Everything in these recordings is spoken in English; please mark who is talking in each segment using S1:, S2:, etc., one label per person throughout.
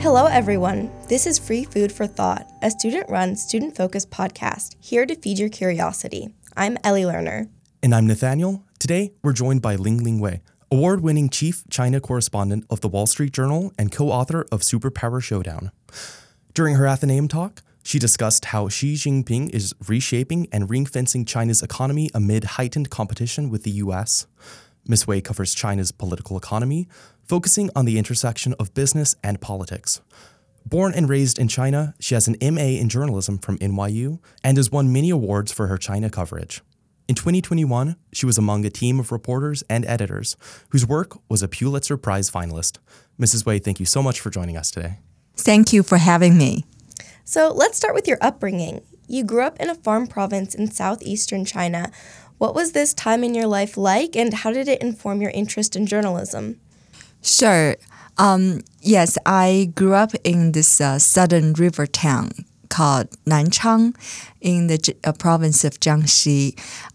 S1: Hello, everyone. This is Free Food for Thought, a student-run, student-focused podcast here to feed your curiosity. I'm Ellie Lerner.
S2: And I'm Nathaniel. Today, we're joined by Lingling Wei, award-winning chief China correspondent of the Wall Street Journal and co-author of Superpower Showdown. During her Athenaeum talk, she discussed how Xi Jinping is reshaping and ring-fencing China's economy amid heightened competition with the U.S. Ms. Wei covers China's political economy, focusing on the intersection of business and politics. Born and raised in China, she has an MA in journalism from NYU and has won many awards for her China coverage. In 2021, she was among a team of reporters and editors whose work was a Pulitzer Prize finalist. Mrs. Wei, thank you so much for joining us today.
S3: Thank you for having me.
S1: So let's start with your upbringing. You grew up in a farm province in southeastern China. What was this time in your life like, and how did it inform your interest in journalism?
S3: Sure. Yes, I grew up in this southern river town called Nanchang in the province of Jiangxi.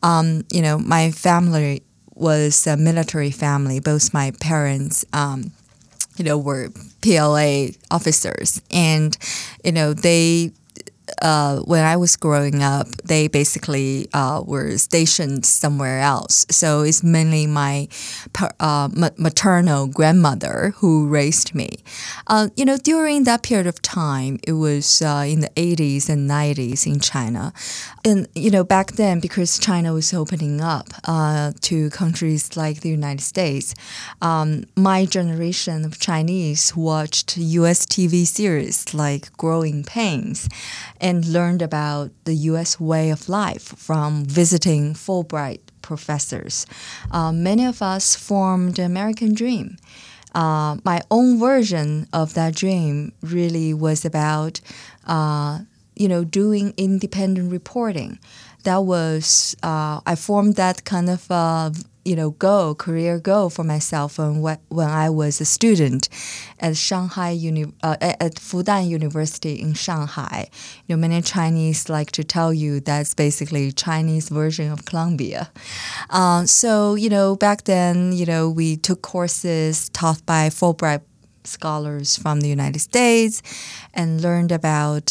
S3: My family was a military family. Both my parents, were PLA officers. And, they when I was growing up, they basically were stationed somewhere else. So it's mainly my maternal grandmother who raised me. During that period of time, it was in the 80s and 90s in China. And, back then, because China was opening up to countries like the United States, my generation of Chinese watched U.S. TV series like Growing Pains and learned about the U.S. way of life from visiting Fulbright professors. Many of us formed the American dream. My own version of that dream really was about, doing independent reporting. That was, I formed that kind of career goal for myself when I was a student at at Fudan University in Shanghai. Many Chinese like to tell you that's basically Chinese version of Columbia. So back then, we took courses taught by Fulbright scholars from the United States and learned about,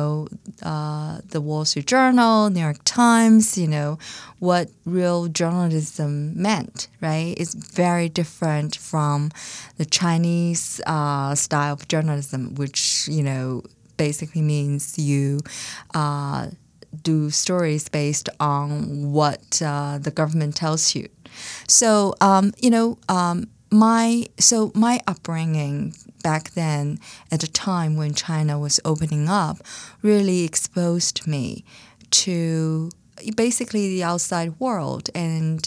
S3: the Wall Street Journal, New York Times, what real journalism meant, right? It's very different from the Chinese style of journalism, which, basically means you do stories based on what the government tells you. So, my upbringing back then, at the time when China was opening up, really exposed me to basically the outside world and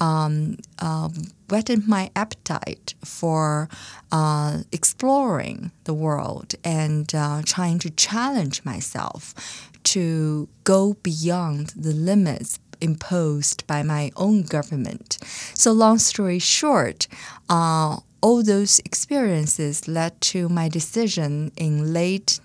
S3: whetted my appetite for exploring the world and trying to challenge myself to go beyond the limits imposed by my own government. So long story short, all those experiences led to my decision in late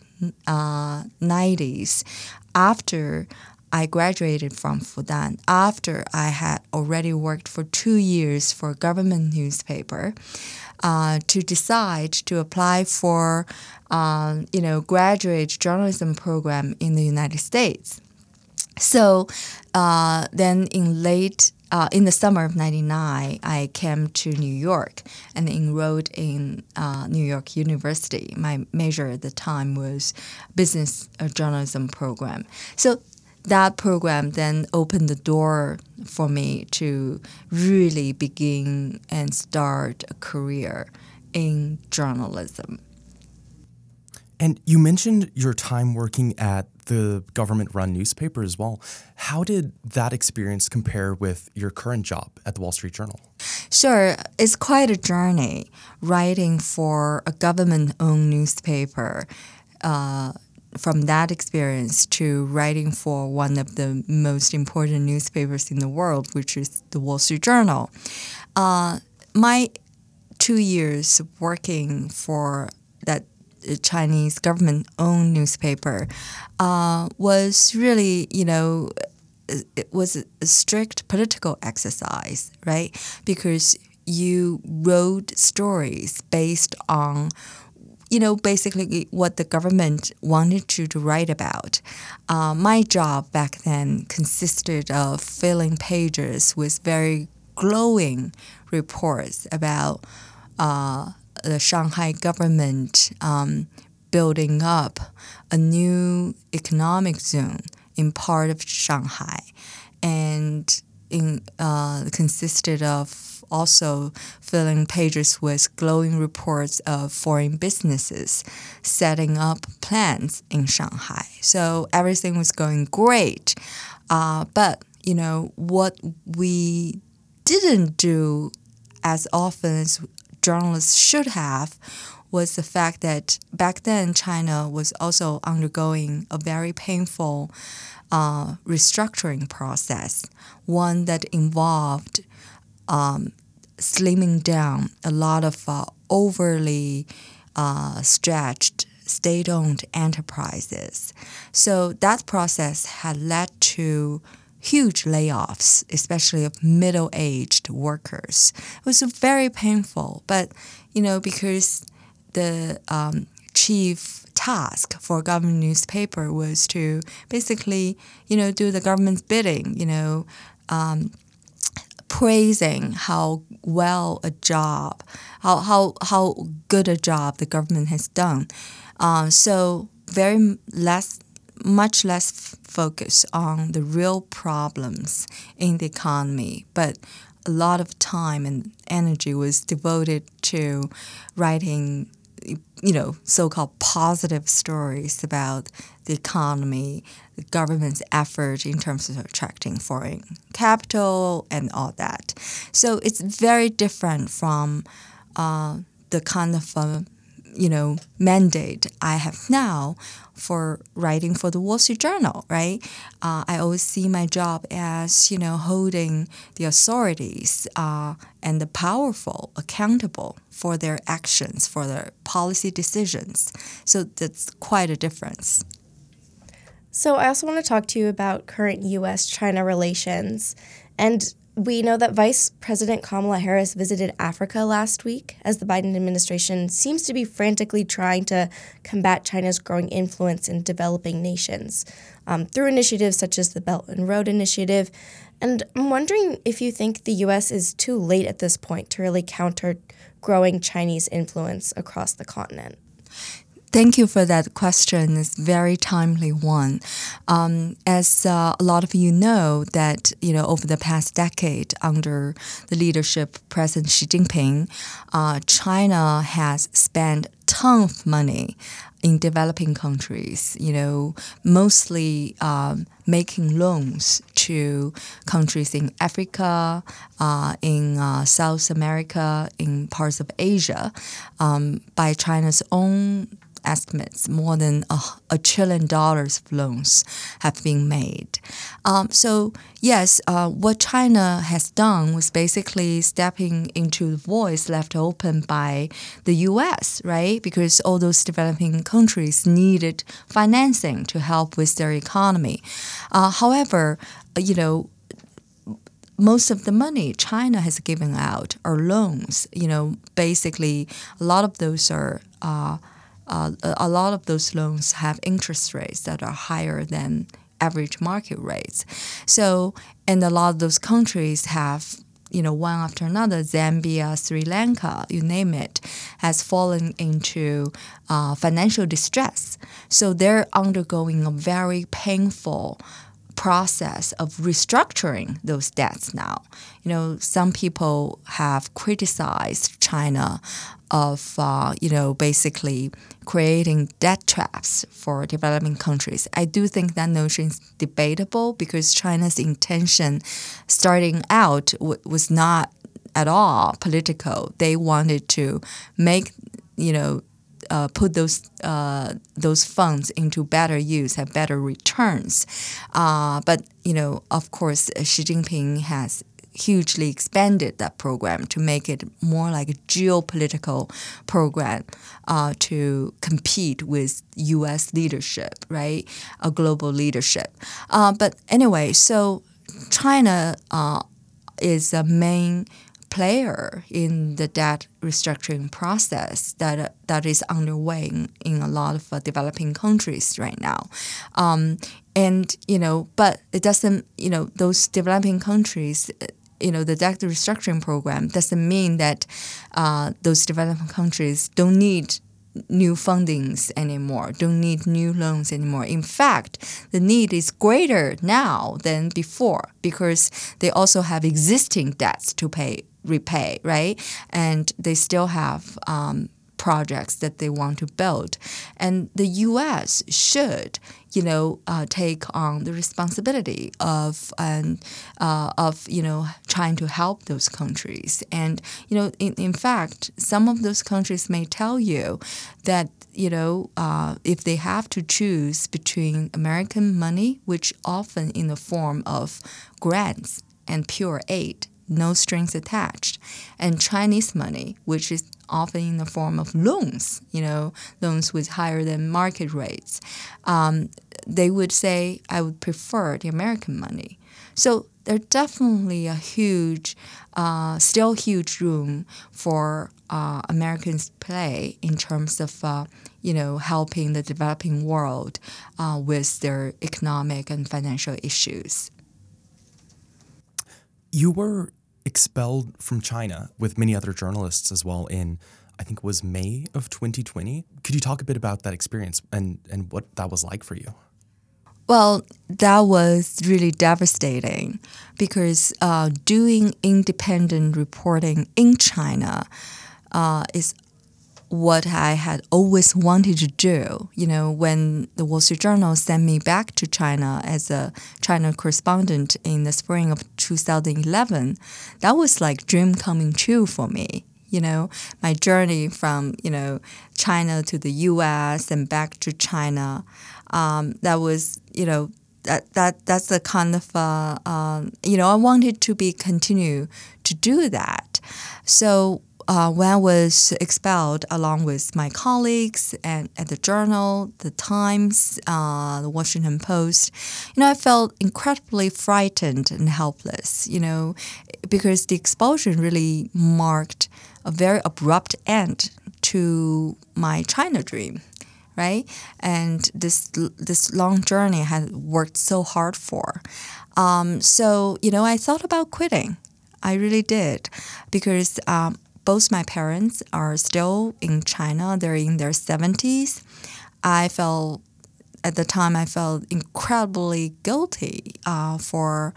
S3: 90s after I graduated from Fudan, after I had already worked for 2 years for a government newspaper, to decide to apply for, graduate journalism program in the United States. So then in the summer of 99, I came to New York and enrolled in New York University. My major at the time was business journalism program. So that program then opened the door for me to really begin and start a career in journalism.
S2: And you mentioned your time working at the government-run newspaper as well. How did that experience compare with your current job at the Wall Street Journal?
S3: Sure. It's quite a journey writing for a government-owned newspaper. From that experience to writing for one of the most important newspapers in the world, which is the Wall Street Journal. My 2 years working for that Chinese government-owned newspaper was really, it was a strict political exercise, right? Because you wrote stories based on basically what the government wanted you to write about. My job back then consisted of filling pages with very glowing reports about the Shanghai government building up a new economic zone in part of Shanghai, and consisted of also filling pages with glowing reports of foreign businesses setting up plants in Shanghai. So everything was going great. But, what we didn't do as often as journalists should have was the fact that back then China was also undergoing a very painful restructuring process, one that involved slimming down a lot of overly stretched state-owned enterprises. So that process had led to huge layoffs, especially of middle-aged workers. It was very painful, but because the chief task for a government newspaper was to basically, do the government's bidding, praising how well a job, how good a job the government has done. So much less focus on the real problems in the economy, but a lot of time and energy was devoted to writing so-called positive stories about the economy, the government's effort in terms of attracting foreign capital and all that. So it's very different from the kind of mandate I have now for writing for the Wall Street Journal, right? I always see my job as, holding the authorities and the powerful accountable for their actions, for their policy decisions. So that's quite a difference.
S1: So I also want to talk to you about current U.S.-China relations. And we know that Vice President Kamala Harris visited Africa last week as the Biden administration seems to be frantically trying to combat China's growing influence in developing nations through initiatives such as the Belt and Road Initiative. And I'm wondering if you think the U.S. is too late at this point to really counter growing Chinese influence across the continent.
S3: Thank you for that question. It's a very timely one. As a lot of you know, that over the past decade, under the leadership of President Xi Jinping, China has spent tons of money in developing countries. Mostly making loans to countries in Africa, in South America, in parts of Asia, by China's own estimates, more than $1 trillion of loans have been made. So yes, what China has done was basically stepping into the voice left open by the U.S., right? Because all those developing countries needed financing to help with their economy. However, most of the money China has given out are loans. Basically, a lot of those loans have interest rates that are higher than average market rates. So, and a lot of those countries have, one after another, Zambia, Sri Lanka, you name it, has fallen into financial distress. So they're undergoing a very painful process of restructuring those debts now. Some people have criticized China of, basically creating debt traps for developing countries. I do think that notion is debatable because China's intention starting out was not at all political. They wanted to make, put those funds into better use, have better returns. But of course, Xi Jinping has hugely expanded that program to make it more like a geopolitical program to compete with U.S. leadership, right? A global leadership. But anyway, so China is a main player in the debt restructuring process that is underway in a lot of developing countries right now. And, but it doesn't, those developing countries, the debt restructuring program doesn't mean that those developing countries don't need new fundings anymore, don't need new loans anymore. In fact, the need is greater now than before because they also have existing debts to repay, right? And they still have projects that they want to build. And the U.S. should, take on the responsibility of trying to help those countries. And, in fact, some of those countries may tell you that, if they have to choose between American money, which often in the form of grants and pure aid, no strings attached, and Chinese money, which is often in the form of loans, loans with higher than market rates, they would say, I would prefer the American money. So there's definitely still huge room for Americans to play in terms of, helping the developing world with their economic and financial issues.
S2: You were expelled from China with many other journalists as well in, I think it was May of 2020. Could you talk a bit about that experience and what that was like for you?
S3: Well, that was really devastating because doing independent reporting in China is what I had always wanted to do. When the Wall Street Journal sent me back to China as a China correspondent in the spring of 2011, that was like dream coming true for me. My journey from, China to the U.S. and back to China, that was, that's the kind of, I wanted to continue to do that. So when I was expelled along with my colleagues and at the Journal, the Times, the Washington Post, I felt incredibly frightened and helpless, because the expulsion really marked a very abrupt end to my China dream, right? And this long journey I had worked so hard for. So, I thought about quitting. I really did, because both my parents are still in China. They're in their 70s. At the time, I felt incredibly guilty for,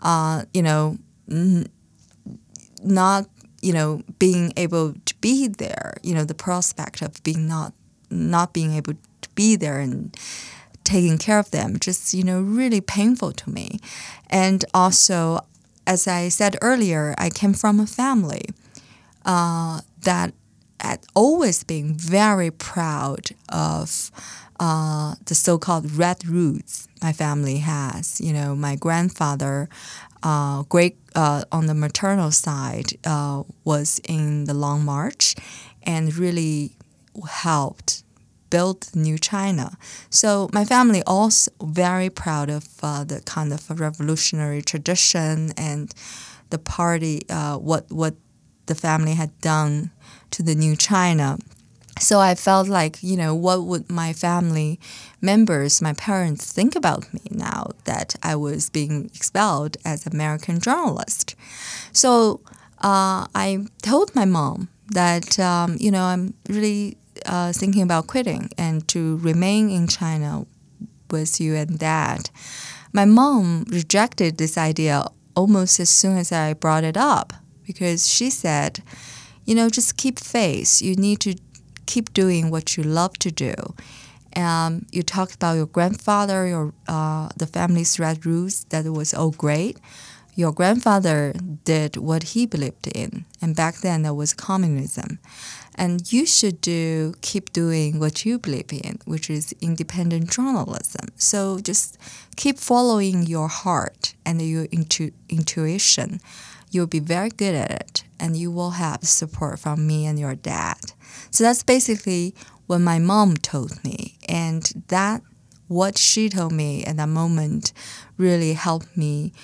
S3: not, being able to be there. The prospect of not being able to be there and taking care of them, just, really painful to me. And also, as I said earlier, I came from a family that had always been very proud of the so-called red roots my family has. My grandfather, on the maternal side, was in the Long March and really helped build New China. So my family also very proud of the kind of revolutionary tradition and the party, what the family had done to the New China. So I felt like, what would my family members, my parents, think about me now that I was being expelled as an American journalist? So I told my mom that, I'm really thinking about quitting and to remain in China with you and Dad. My mom rejected this idea almost as soon as I brought it up, because she said, just keep faith. You need to keep doing what you love to do. You talked about your grandfather, the family's red roots, that it was all great. Your grandfather did what he believed in, and back then there was communism. And you should keep doing what you believe in, which is independent journalism. So just keep following your heart and your intuition. You'll be very good at it, and you will have support from me and your dad. So that's basically what my mom told me. And what she told me at that moment really helped me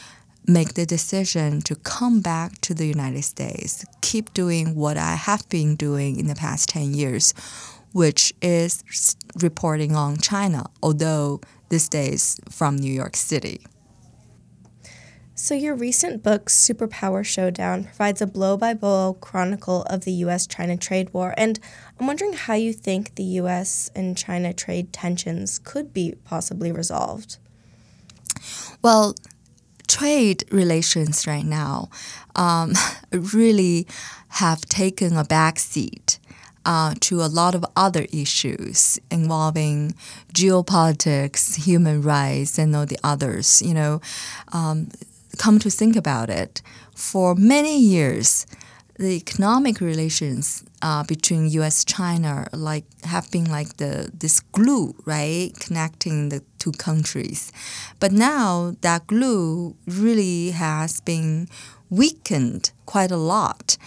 S3: make the decision to come back to the United States, keep doing what I have been doing in the past 10 years, which is reporting on China, although these days from New York City.
S1: So your recent book, Superpower Showdown, provides a blow-by-blow chronicle of the U.S.-China trade war, and I'm wondering how you think the U.S. and China trade tensions could be possibly resolved.
S3: Well, trade relations right now really have taken a backseat to a lot of other issues involving geopolitics, human rights, and all the others. Come to think about it, for many years, the economic relations between U.S.-China have been like this glue, right, connecting the two countries. But now that glue really has been weakened quite a lot.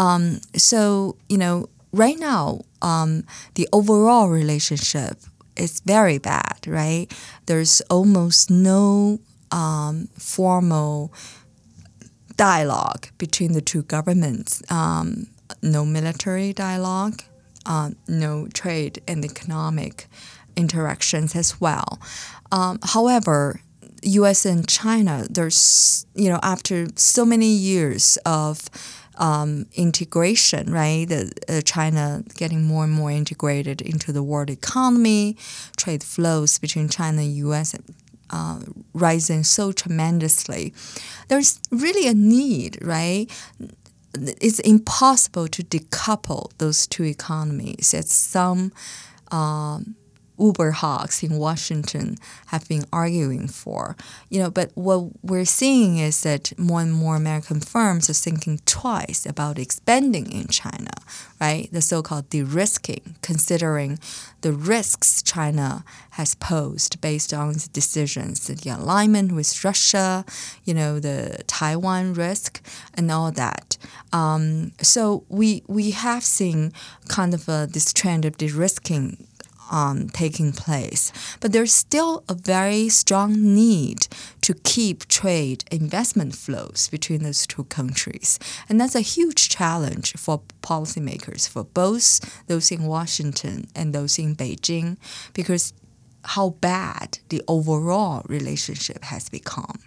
S3: Right now, the overall relationship is very bad, right? There's almost no formal dialogue between the two governments, no military dialogue, no trade and economic interactions as well. However, U.S. and China, there's, after so many years of integration, right? China getting more and more integrated into the world economy, trade flows between China and U.S. Rising so tremendously. There's really a need, right? It's impossible to decouple those two economies, as some Uber hawks in Washington have been arguing for. But what we're seeing is that more and more American firms are thinking twice about expanding in China, right? The so-called de-risking, considering the risks China has posed based on its decisions, the alignment with Russia, the Taiwan risk, and all that. So we have seen kind of this trend of de-risking taking place. But there's still a very strong need to keep trade investment flows between those two countries. And that's a huge challenge for policymakers, for both those in Washington and those in Beijing, because how bad the overall relationship has become.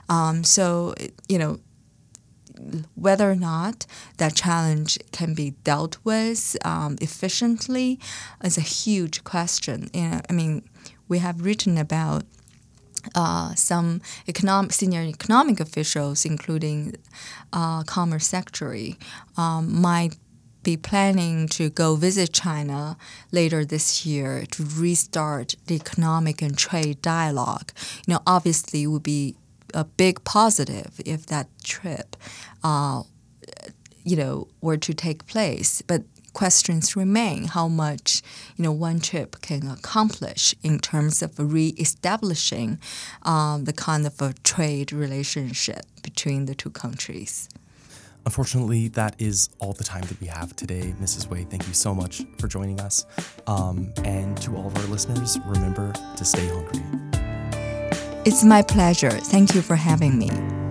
S3: Whether or not that challenge can be dealt with efficiently is a huge question. We have written about some senior economic officials, including Commerce Secretary, might be planning to go visit China later this year to restart the economic and trade dialogue. Obviously it would be a big positive if that trip, were to take place. But questions remain how much, one trip can accomplish in terms of reestablishing the kind of a trade relationship between the two countries.
S2: Unfortunately, that is all the time that we have today. Mrs. Wei, thank you so much for joining us. And to all of our listeners, remember to stay hungry.
S3: It's my pleasure. Thank you for having me.